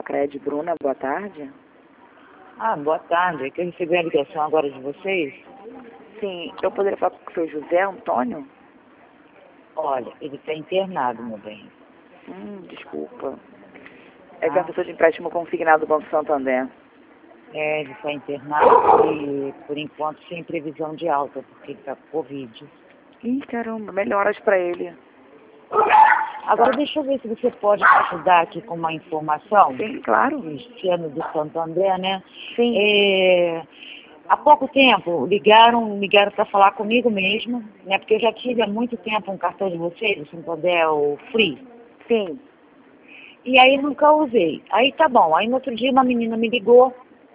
Sicredi, Bruna, boa tarde. Ah, boa tarde. É que eu recebi a ligação agora de vocês. Sim, eu poderia falar com o seu José Antônio? Olha, ele está internado, meu bem. Desculpa. É que é uma pessoa de empréstimo consignado do Banco Santander. É, ele está internado e, por enquanto, sem previsão de alta, porque ele está com Covid. Ih, caramba, melhoras pra ele. Agora, deixa eu ver se você pode me ajudar aqui com uma informação. Sim, claro. Cristiano do Santander, né? Sim. Há pouco tempo ligaram para falar comigo mesmo, né? Porque eu já tive há muito tempo um cartão de vocês, o Santander, o Free. Sim. E aí nunca usei. Aí tá bom. Aí no outro dia uma menina me ligou,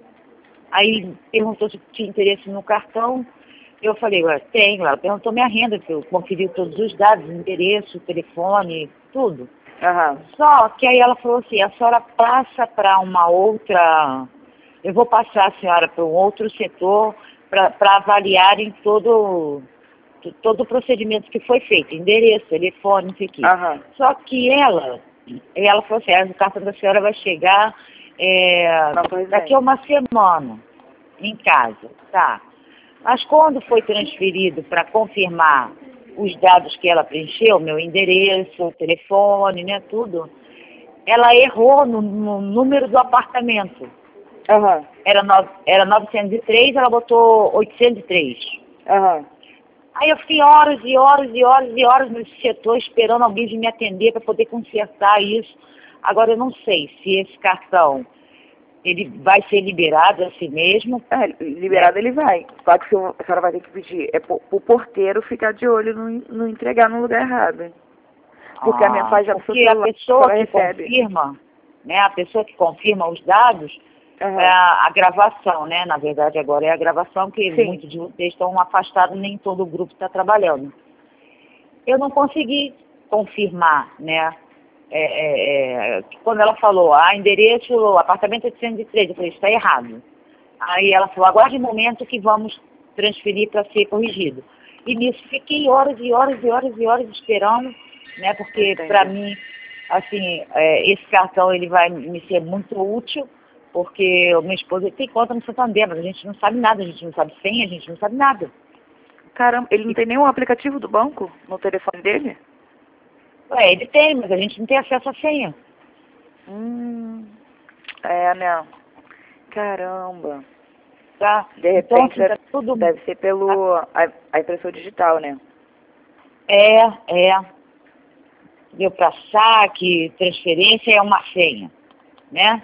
aí perguntou se tinha interesse no cartão. Eu falei, ué, tenho. Ela perguntou minha renda, que eu conferi todos os dados, endereço, telefone, tudo. Aham. Só que aí ela falou assim, a senhora passa para uma outra... Eu vou passar a senhora para um outro setor para avaliarem todo o procedimento que foi feito, endereço, telefone, não sei o quê. Aham. Só que ela falou assim, o cartão da senhora vai chegar daqui a uma semana em casa, tá? Mas quando foi transferido para confirmar os dados que ela preencheu, meu endereço, telefone, né, tudo, ela errou no número do apartamento. Aham. Era 903, ela botou 803. Aham. Aí eu fiquei horas e horas e horas e horas nesse setor esperando alguém vir me atender para poder consertar isso. Agora eu não sei se esse cartão ele vai ser liberado assim mesmo. Liberado ele vai. Só que a senhora vai ter que pedir o porteiro ficar de olho não entregar no lugar errado. Porque a mensagem do seu porque a celular pessoa que recebe. confirma, né, a pessoa que confirma os dados, é a gravação, né? Na verdade agora é a gravação, que Sim. muitos de vocês estão afastados, nem todo o grupo está trabalhando. Eu não consegui confirmar, né? Quando ela falou, endereço, apartamento 803, eu falei, está errado. Aí ela falou, aguarde um momento que vamos transferir para ser corrigido. E nisso fiquei horas e horas e horas e horas esperando, né? Porque para mim, assim, esse cartão ele vai me ser muito útil, porque minha esposa tem conta no Santander, mas a gente não sabe nada, a gente não sabe senha, a gente não sabe nada. Caramba, ele não tem nenhum aplicativo do banco no telefone dele? Ele tem, mas a gente não tem acesso à senha. Né? Caramba. Tá? De repente, Então, assim, tudo... deve ser pelo a impressão digital, né? Deu para saque, transferência é uma senha, né?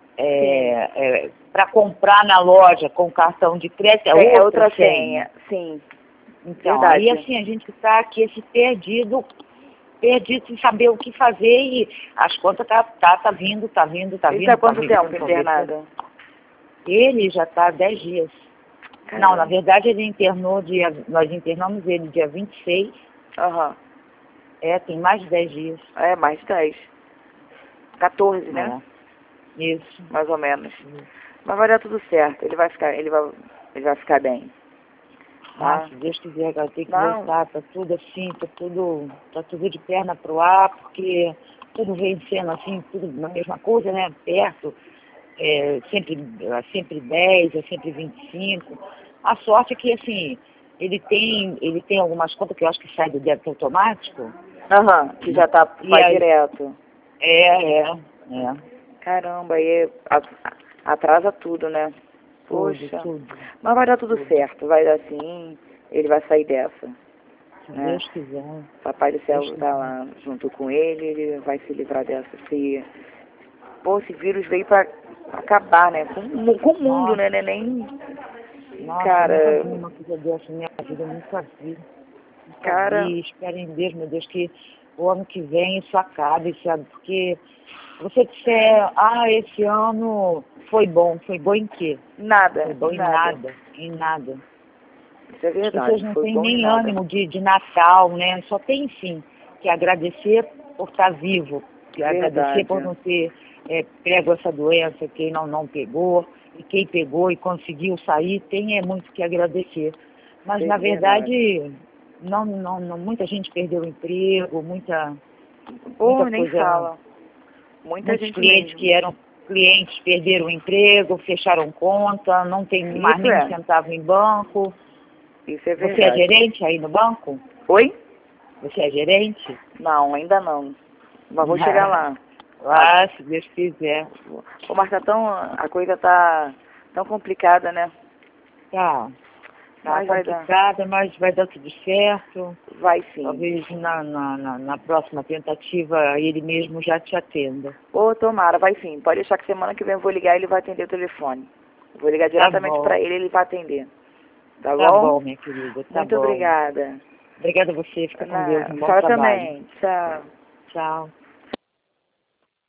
Para comprar na loja com cartão de crédito é outra senha. Sim. Então, verdade. aí assim, a gente está aqui perdido sem saber o que fazer e as contas tá vindo. Ele está há quanto tempo internado? Ele já está há 10 dias. Caramba. Não, na verdade ele nós internamos ele dia 26. Aham. Tem mais de 10 dias. Mais de 10. 14, né? Isso. Mais ou menos. Mas vai dar tudo certo. Ele vai ficar bem. Tá? Se Deus quiser, vai ter que voltar, tá tudo assim, tá tudo de perna pro ar, porque tudo vem sendo assim, tudo na mesma coisa, né? Perto, sempre 10, sempre 25. A sorte é que, assim, ele tem algumas contas que eu acho que sai do débito automático. Que já vai direto. Caramba, aí atrasa tudo, né? Poxa. Tudo. Mas vai dar tudo certo, vai dar sim, ele vai sair dessa. Se Deus quiser. Papai do céu está lá junto com ele vai se livrar dessa. Esse vírus veio para acabar, né? Com o mundo, né? Nem... Nossa, cara... eu nunca vi uma coisa dessa na minha vida, eu nunca vi. Espero em Deus, meu Deus, que o ano que vem isso acabe, sabe? Porque você disser, esse ano foi bom em quê? Nada. Foi bom em nada. Isso é verdade. As pessoas não têm nem ânimo de Natal, né? Só tem, sim, que agradecer por estar vivo, agradecer por não ter pego essa doença, quem não pegou, e quem pegou e conseguiu sair, tem muito que agradecer. Mas, na verdade, muita gente perdeu o emprego, muita nem coisa. fala. Muita gente clientes mesmo. que eram clientes perderam o emprego, fecharam conta, não tem mais Isso nem é. um centavo em banco. Isso é Você é verdade. gerente aí no banco? Oi? Você é gerente? Não, ainda não. Mas vou chegar lá. Ah, se Deus quiser. Ô, Marta, a coisa tá tão complicada, né? Tá. Tá Mas vai dar. complicada, mas vai dar tudo certo. Vai sim. Talvez na próxima tentativa ele mesmo já te atenda. Ô, tomara, vai sim. Pode deixar que semana que vem eu vou ligar e ele vai atender o telefone. Vou ligar diretamente bom. pra ele e ele vai atender. Tá Tá bom? bom, minha querida. Tá Muito bom. obrigada. Obrigada a você. Fica com Deus. Um bom Senhora trabalho. também. Tchau. Tchau.